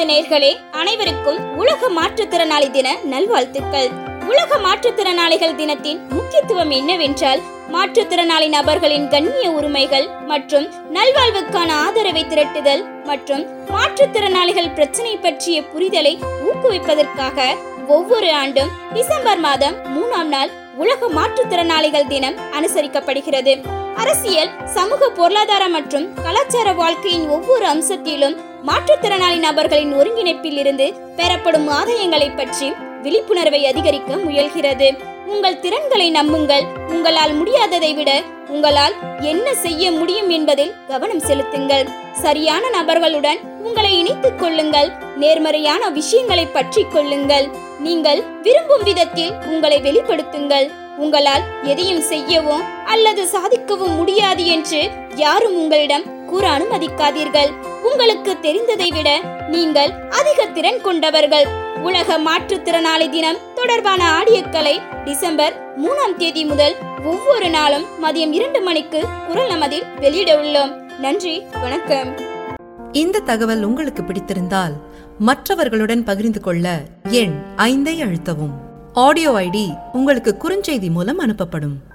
அன்பார்ந்த நேயர்களே, அனைவருக்கும் உலக மாற்றுத்திறனாளி தின நல்வாழ்த்துக்கள். உலக மாற்றுத்திறனாளிகள் தினத்தின் முக்கியத்துவம் என்னவென்றால், மாற்றுத்திறனாளி நபர்களின் கண்ணிய உரிமைகள் மற்றும் நல்வாழ்வுக்கான ஆதரவை திரட்டுதல் மற்றும் மாற்றுத்திறனாளிகள் பிரச்சனை பற்றிய புரிதலை ஊக்குவிப்பதற்காக ஒவ்வொரு ஆண்டும் டிசம்பர் மாதம் 3ஆம் நாள் உலக மாற்றுத்திறனாளிகள் தினம் அனுசரிக்கப்படுகிறது. அரசியல், சமூக, பொருளாதார மற்றும் கலாச்சார வாழ்க்கையின் ஒவ்வொரு அம்சத்திலும் மாற்றுத்திறனாளி நபர்களின் ஒருங்கிணைப்பில் இருந்து பெறப்படும் ஆதாயங்களை பற்றி விழிப்புணர்வை அதிகரிக்க முயல்கிறது. உங்கள் திறன்களை நம்புங்கள். உங்களால் முடியாததை விட உங்களால் என்ன செய்ய முடியும் என்பதில் கவனம் செலுத்துங்கள். சரியான நபர்களுடன் உங்களை இணைத்துக் கொள்ளுங்கள். நேர்மறையான விஷயங்களை பற்றி கொள்ளுங்கள். நீங்கள் விரும்பும் விதத்தில் உங்களை வெளிப்படுத்துங்கள். உங்களால் எதையும் செய்யவோ அல்லது சாதிக்கவும் முடியாது என்று யாரும் உங்களிடம் கூற அனுமதிக்காதீர்கள். உங்களுக்கு தெரிந்ததை விட நீங்கள் அதிக திறன் கொண்டவர்கள். உலக மாற்றுத்திறனாளி தினம் தொடர்பான ஆடியோக்களை டிசம்பர் 3ஆம் தேதி முதல் ஒவ்வொரு நாளும் மதியம் 2 மணிக்கு குரல் நமதில் வெளியிட உள்ளோம். நன்றி, வணக்கம். இந்த தகவல் உங்களுக்கு பிடித்திருந்தால் மற்றவர்களுடன் பகிர்ந்து கொள்ள எண் 5ஐ அழுத்தவும். ஆடியோ ஐடி உங்களுக்கு குறுஞ்செய்தி மூலம் அனுப்பப்படும்.